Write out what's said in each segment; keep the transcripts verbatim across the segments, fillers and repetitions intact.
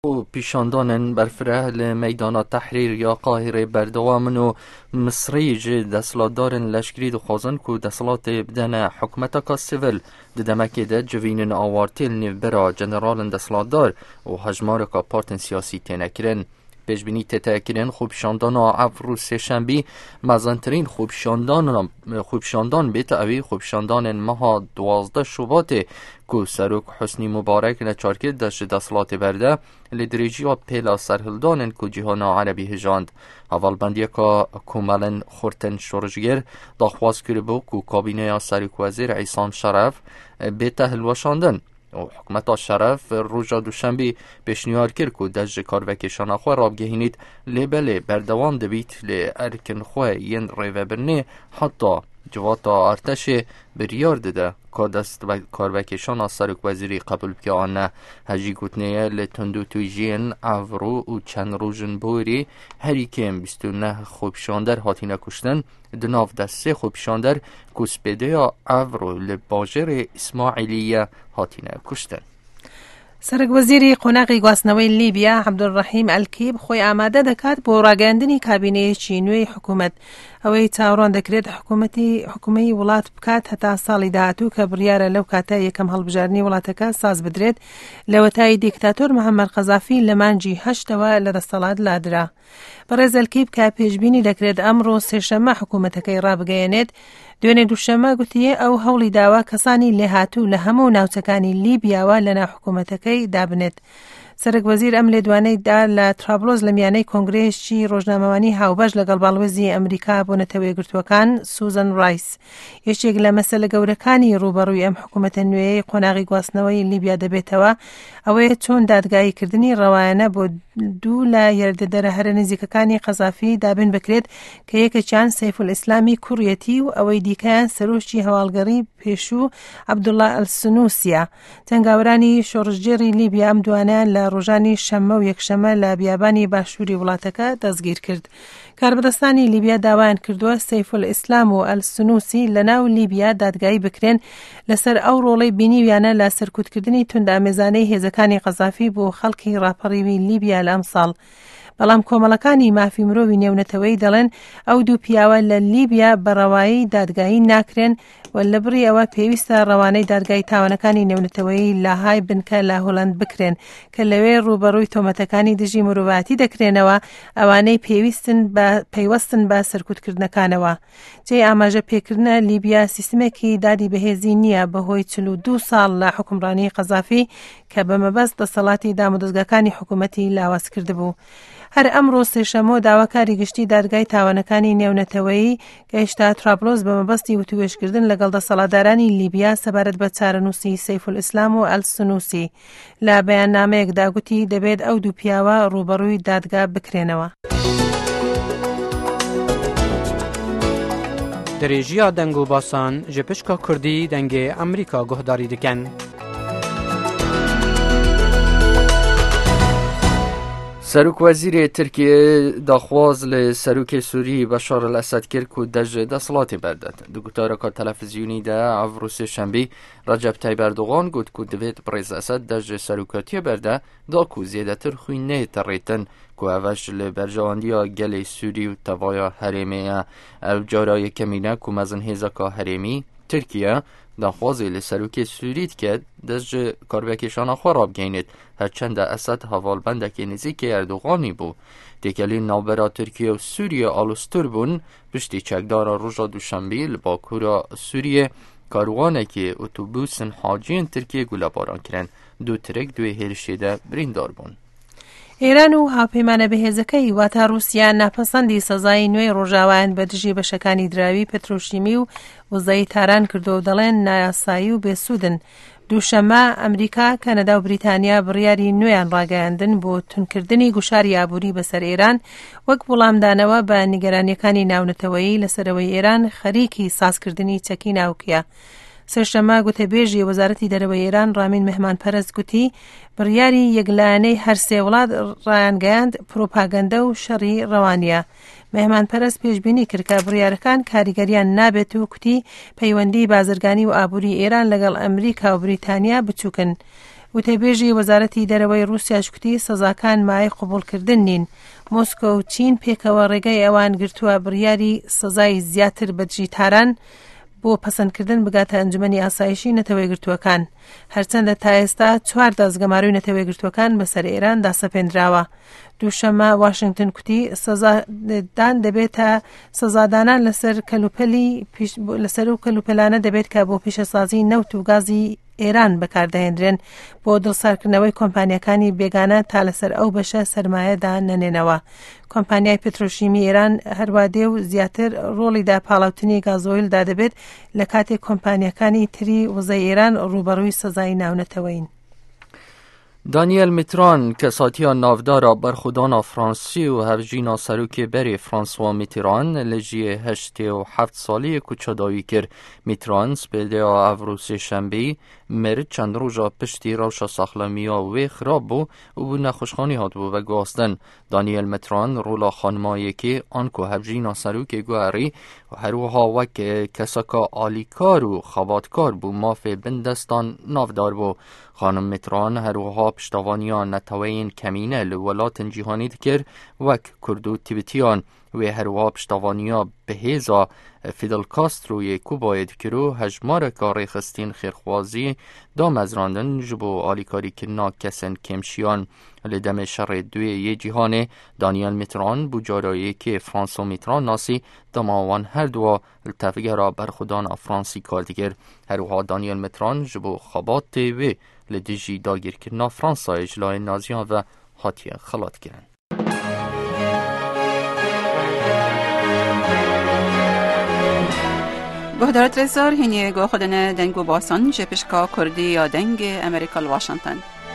و پیشاندان برفره لمیدان تحریر یا قاهره بردوامن و مصری جه دستلاتدارن لشکری دخوازن که دستلات بدن حکمتا که سیول ددمکی ده جوینن آوارتیل نیو برا جنرالن دستلاتدار و هجمار که پارتن سیاسی تینه کرن. پیشبینی تتا کرن خوبشاندان عفرو سهشنبی مزنترین خوبشاندان خوبشاندان بیت اوی خوبشاندان مها دوازده شوباته که سروک حسنی مبارک نچارکید داشت دستلات برده لدریجی و پیلا سرهلدانن که جهان عربی هجاند. اول بندی که کمالن خورتن شورجگر داخواست کربو که کابینه سروک وزیر عیسام شرف بیت هلوشاندن و حکمت شرف روژا دوشنبی پیشنهاد کرد که دژ کاروکشان خو راب گهینید لیبل بردوام دبیت لی ارکن خو ین ریو برنه حتی جواتا ارتش بریار داده که دست کاروکشان سروک وزیری قبول که آن هجی گوتنه لتندو تویجین عورو و چند روژن بوری هری که بیست و نه خوبشاندر هاتینه کشتن دناف دسته خوبشاندر کسپیده یا عورو لباجر اسماعیلیه هاتینه کشتن. سرک وزیری قوناقی گواستنەوەی لیبیا عەبدولڕەحیم ئەلکیب خۆی ئامادە دەکات بۆ ڕاگەاندنی کابینەیەکی نوێی حکوومەت ئەوەی چاوەڕوان دەکرێت حکوومەتی حکوومەی وڵات بکات هەتا ساڵی داهاتوو کە بڕیارە لەو کاتە یەکەم هەڵبژاردنی وڵاتەکە ساز بدرێت لەوەتای دیکتاتۆر محەممەد قەزافی لە مانجی هەشتەوە لە دەسەڵات لادرا. بەڕێز ئەلکیب کە پێشبینی دەکرێت ئەمڕۆ سێشەممە حکوومەتەکەی ڕابگەیەنێت دوێنێ دووشەممە گوتیە ئەو هەوڵی داوا کەسانی لێهاتوو لە هەموو ناوچەکانی لیبیاوە لەناو حکوومەتەکەی دابنێت. سەرک وەزیر ئەم لێدوانەیدا لە ترابلۆز لە میانەی کۆنگرێشی ڕۆژنامەوانی هاوبەش لەگەڵ باڵوێزی ئەمریکا بۆ نەتەوە یەکگرتووەکان سوزان ڕایس یەکێک لە مەسەلە گەورەکانی ڕوبەڕووی ئەم حکوومەتە نوێی قۆناغی گواستنەوەی لیبیا دەبێتەوە ئەوەیە چۆن دادگاییکردنی ڕەوایەنە بۆ دوو لە یاردەدەرە هەرە نزیکەکانی قەزافی دابین بکرێت کە یەکێکیان سەیفولئیسلامی کوڕیەتی و ئەوەی دیکەیان سەرۆکی هەواڵگەڕی پێشوو عەبدوڵڵا ئەلسنووسیە. جەنگاوەرانی شۆڕژجێری لیبیا ئەم دوانیان لە ڕۆژانی شەممە و یەکشەمە لە بیابانی باشووری وڵاتەکە دەستگیر کرد. کاربەدەستانی لیبیا داوایان کردووە سەیفولئیسلام و ئەلسنووسی لە ناو لیبیا دادگایی بکرێن لەسەر ئەو ڕۆڵەی بینیویانە لە سەرکوتکردنی توندامێزانەی هێزەکانی قەزافی بۆ خەڵکی ڕاپەڕیوی لیبیا لە ئەم ساڵ. بەڵام کۆمەڵەکانی مافی مرۆڤی نێونەتەوەی دەڵێن ئەو دوو پیاوە لە لیبیا بەڕەوایی دادگایی ناکرێن و لە بڕی ئەوە پێویستە ڕەوانەی دادگای تاوانەکانی نێونەتەوەی لاهای بنکە لە هۆڵەند بکرێن کە لەوێ ڕوبەڕووی تۆمەتەکانی دژی مرۆڤاتی دەکرێنەوە ئەوانەی پێویستن بە پەیوەستن بە سەرکوتکردنەکانەوە. جێ ئاماژە پێکردنە لیبیا سیستمێکی دادی بەهێزی نییە بەهۆی چل و دوو ساڵ لە حکومڕانی قەزافی کە بەمەبەست دەسەڵاتی دامودەستگاکانی حکوومەتی لاواز کردبوو. هەر ئەمڕۆ سێشەممە داواکاری گشتی دادگای تاوانەکانی نێونەتەوەیی کە هێشتا ترابلۆز بەمەبەستی وتوێژکردن لەگەڵ دەسەڵاتدارانی لیبیا سەبارەت بە چارەنووسی سەیفولئیسلام و ئەلسنووسی لە بەیاننامەیەکدا گوتی دەبێت ئەو دوو پیاوە ڕوبەڕووی دادگا بکرێنەوە. درێژیە دەنگ و باسان ji pişka Kurdî dengê Amerîka guhdarî dikin. سروک وزیر ترکیه داخواز لسروک سوری بشار الاسد کرد که دژ دەسەڵاتی بردد. دو گوتارەکە تەلەڤیزیۆنی دا ئەڤڕۆ سێشەمبی ڕەجەب تایب ئەردۆغان گوت که دەبێت بڕێز ئەسەد دەژ سەرۆکەتیە بەردە دا که زیێدەتر خوی نەیەتەڕێتن که ئەڤەش لە بەرژەوەندیە گەلەی سووری و تەڤایە هەرێمەیە ئەو جارە یەکەمینە که مەزن هێزەکە هەرێمی ترکیه داخوازی لسروک سوریت که دژ کاروکشان خو رابگەینێت هەرچەندە ئەسەد هەواڵبەندێکی نزیکی ئەردۆغانی بوو. تێکەلی ناوبەرا تورکیە و سووریە ئاڵوستور بوون پشتی چەکدارە ڕۆژە دووشەمبی لە باکوورە سووریە کاروانێکی ئۆتۆبوسن حاجیên ترکیە گولەباران کرێن. دوو ترک دوێ هێرشێدە بریندار بوون. ئێران و هاوپەیمانە بەهێزەکەی واتە رووسیا ناپەسەندی سەزای نوێی ڕۆژاوایان بە دژی بەشەکانی دراوی پێترۆشیمی و وزەی تاران کردو و دەڵێن نایاسایی و بێسوودن. دووشەممە ئەمریکا کەنەدا و بریتانیا بڕیاری نوێیان ڕاگەیاندن بۆ تونکردنی گوشاری ئابووری بەسەر ئێران وەک وەڵامدانەوە بە نیگەرانیەکانی ناونەتەوەیی لەسەرەوەی ئێران خەریکی سازکردنی چەکی ناوکیە. سێشەممە گوتەبێژی وەزارەتی دەرەوەی ئێران ڕامین مەهمانپەرست گوتی بڕیاری یەکلایەنەی هەر سێ وڵات ڕایانگەیاند پرۆپاگەندە و شەڕی ڕەوانیە. مەهمانپەرست پێشبینی کرد کە بڕیارەکان کاریگەریان نابێت و کوتی پەیوەندی بازرگانی و ئابووری ئێران لەگەڵ ئەمریکا و بریتانیا بچووکن. وتێبێژی وەزارەتی دەرەوەی رووسیاش کوتی سەزاکان مای قبولکردن نین. مۆسکۆ و چین پێکەوە ڕێگەی ئەوان گرتووە بڕیاری سزای زیاتر بە جیتاران بۆ پەسەندکردن بگاتە ئەنجومەنی ئاسایشی نەتەوەی گرتووەکان. هەرچەندە تا ئێستا چوار دەستگەماروی نەتەوەی گرتووەکان بەسەر ئێران داسەپێنراوە. دووشەمە واشنگتن کوتی سەزادان دەبێتە سەزادانان لەسەر کەلوپەلی لەسەر و کەلوپەلانە دەبێت کە بۆ پیشەسازی نەوت و گازی ئێران بەکاردەهێنرێن بۆ دڵسارکردنەوەی کۆمپانیەکانی بێگانە تا لەسەر ئەو بەشە سەرمایەدا نەنێنەوە. کۆمپانیای پێترۆشیمی ئێران هەروادێ و زیاتر ڕۆڵیدا پاڵاوتنی گازۆیلدا دەبێت لە کاتێک کۆمپانیەکانی تری وزەی ئێران ڕوبەڕووی سەزای ناونەتەوەین. دانیل میتران کساتیا نافدارا برخودانا فرانسی و هفجینا سروک بری فرانسوا میتران لجی هشت و هفت سالی کچاداوی کر. میتران سپیده افروس شنبی مرد چند روزا پشتی روشا ساخلمیا و خراب بو و بو نخوشخانی هات بو و گواستن. دانیل میتران رولا خانمایی که آنکو هفجینا سروک گوهری و هروها وک کساکا آلیکار و خواباتکار بو مافی بندستان نافدار بو. خانم میتران هروها پشتوانیان نتوین کمینه لولات جیهانی دکر وک کردو تیبتیان و هروها پشتوانیا به هیزا فیدل کاستروی کوبای دکرو هجمار کاری خستین خیرخوازی دام از راندن جبو آلیکاری کنا کسن کمشیان لدم شر دوی یه جیهانه. دانیل میتران بجارایی که فرانسو میتران ناسی دماوان هر دو التفگرا برخودان فرانسی کار دیگر. هروها دانیل میتران جبو خابات تیوی لدیجی داگیر کرنا فرانسا اجلای نازیان و حاتیه خلات کرن. گهدارت رزار هینیه گو خودنه دنگو باسان جپشکا کردی یا دنگ امریکا واشنگتن.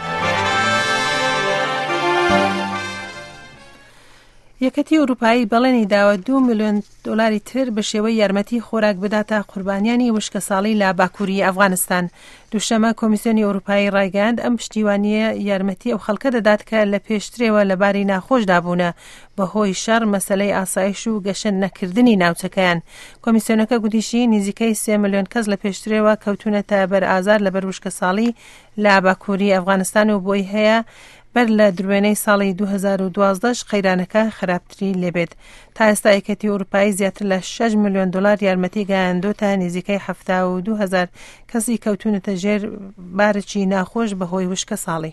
یەکەتی ئەوروپایی بەڵێنی داوە دو میلیۆن دۆلاری تر بە شێوەی یارمەتی خۆراک بداتە قوربانیانی وشکە ساڵی لە باکووری ئەفغانستان. دووشەمە کۆمیسیۆنی ئەوروپایی ڕایگەاند ئەم پشتیوانیە یارمەتی ئەو خەڵکە دەدات کە لە پێشترێوە لەباری ناخۆشدا بوونە بەهۆی شەڕ مەسەلەی ئاسایش و گەشە نەکردنی ناوچەکەیان. کۆمیسیۆنەکە گوتیشی نزیکەی سێ میلیۆن کەس لە پێشترێوە کەوتونەتە بەر ئازار لەبەر وشکە ساڵی لە باکووری ئەفغانستان و بۆی هەیە بەر لە درێنەی ساڵی دوو هەزار و دوازدە قەیرانەکە خراپتری لێبێت. تا ئێستا یەکەتی ئەوروپایی زیاتر لە شەش میلیۆن دۆلار یارمەتی گەیاندۆتە نزیکەی هەفتە و دوو هەزار کەسی کەوتونەتە ژێر بارێکی ناخۆش بەهۆی وشکە ساڵی.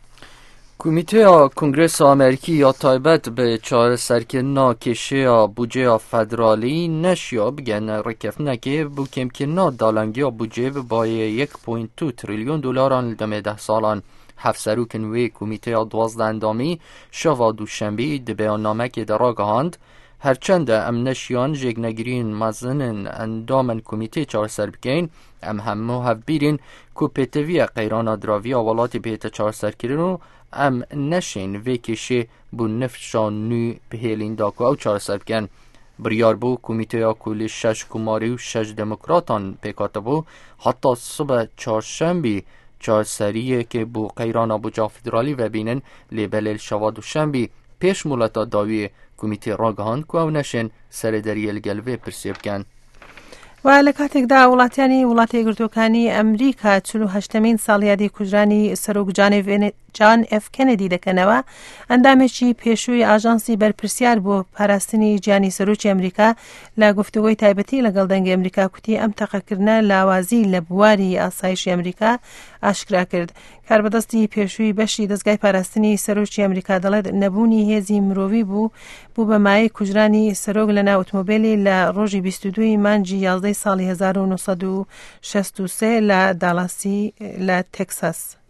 کمیته کنگرس آمریکی یا تایبەت به چارەسەرکردنا کێشەیە بودجەیە فدرالی نەشیا بگەن ڕێککەوتنەکێ بۆ کێمکردنا داڵانگییا بودجێ بەبایە یەک پوینت دو تریلیۆن دۆلاران لە دەمێ ده ساڵان. هەفسەرۆکن وێ کمیتەیە دوازدە ئەندامی شەوا دووشەمبی di beyannamekê de ragihand herçende em neşiyan jêknegirîn mezinin endamên komîtê çarser bikeyn em hemû hevbîrîn ku pêteviya qeyrana diraviya welatê bêhête çarserkirin û em neşên vê kêşê bû nifşa nû bihêlînda ku ew çarser bikin. Biryar bû komîteya ku lê şeş kumarî û şeş demokratan pêkatibû heta sibe çarşembî چارسریه که بو قیران ابوجا فدرالی و بینن لیبل شواد و شنبی پیش مولتا داوی کمیته راگهاند که او نشن سردریه لگلوه پرسیب کن. و لە کاتێکدا وڵاتیانی وڵاتی یەکگرتووەکانی ئەمریکا چل و هەشتمین ساڵیادی کوژرانی سەرۆک جان ئف کەنەدی دەکەنەوە، ئەندامێکی پێشووی ئاژانسی بەرپرسیار بۆ پاراستنی گیانی سەرۆکی ئەمریکا لە گفتوگۆی تایبەتی لەگەڵ دەنگی ئەمریکا کوتی ئەم تەقەکردنە لاوازی لە بواری ئاسایشی ئەمریکا ئاشکرا کرد. کاربەدەستی پێشووی بەشی دەستگای پاراستنی سەرۆکی ئەمریکا دەڵێت نەبوونی هێزی مرۆڤی بوو بوو بە مایەی کوژرانی سەرۆک لە ناو ئۆتۆمۆبیلی لە ڕۆژی بیست و دوو مانگی یازدەی ساڵی هەزار و نۆ سەد و شەست و سێ لە داڵاسی لە تێکساس.